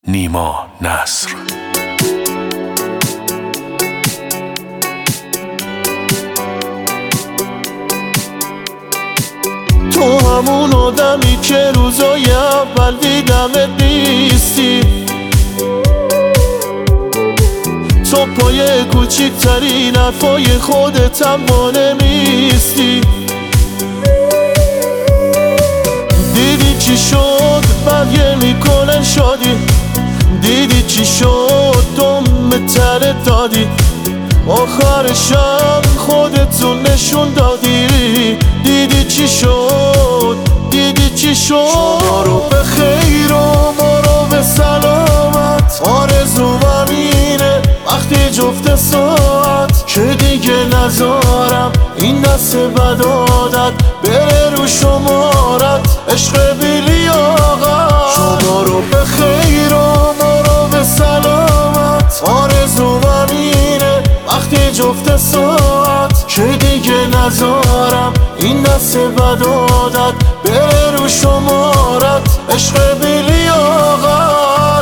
نیما نصر. تو همون آدمی که روزای اول دیدمت نیستی، تو پای کوچیکترین حرفای خودت هم نمیستی. دیدی چی شد بقیه میکنن شادی، دیدی چی شد دم تره دادی، آخرشم خودتون نشون دادی. دیدی چی شد، دیدی چی شد. ما رو به خیر و ما رو به سلامت، آرزوم اینه وقتی جفت ساعت که دیگه نذارم این دست بد عادت بره رو شمارت. عشق بی لیاقت، شما رو به خیر و ما رو به سلامت، آرزوم اینه وقتی جفت ساعت که دیگه نذارم این دست بد عادت بره رو شمارت. عشق بی لیاقت.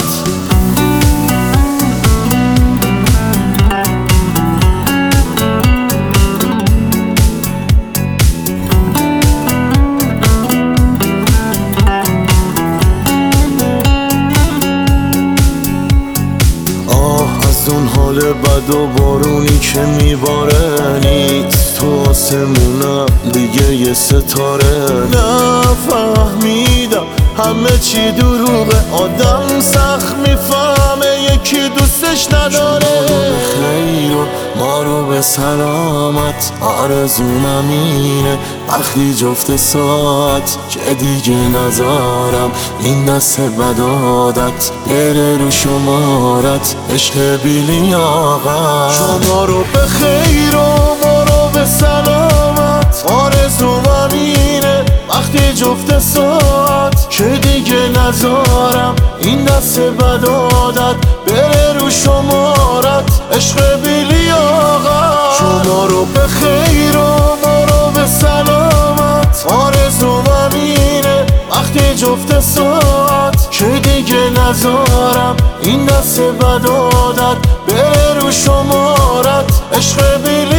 اون حال بد و بارونی که میباره نیست تو آسمونم دیگه یه ستاره. نفهمیدم همه چی دروغه، آدم سخت میفهمه یکی دوستش نداره. خیر و ما رو به سلامت، آرزومم اینه وقتی جفت ساعت که دیگه نذارم این دست بد عادت بره رو شمارت. عشق بی لیاقت، شما رو به خیر و ما رو به سلامت، آرزومم اینه وقتی جفت ساعت که دیگه نذارم این دست بد عادت بره رو شمارت. عشق بی لیاقت، شما رو به خیر و ما رو به سلامت، آرزومم اینه وقتی جفت ساعت که دیگه نذارم این دست بد عادت بره رو شمارت. عشق بی لیاقت.